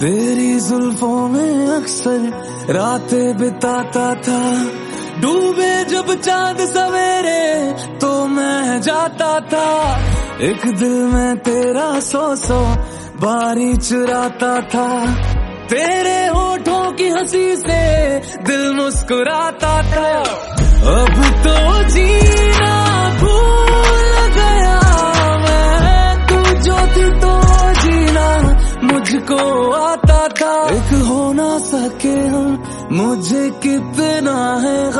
तेरी जुल्फों में अक्सर रातें बिताता था, डूबे जब चांद सवेरे तो मैं जाता था। एक दिल में तेरा सौ बारी चुराता था, तेरे होठों की हंसी से दिल मुस्कुराता था। अब तो जीना भूल गया मैं, तू जो थी तो जीना मुझको आता था। एक हो ना सके हम, मुझे कितना है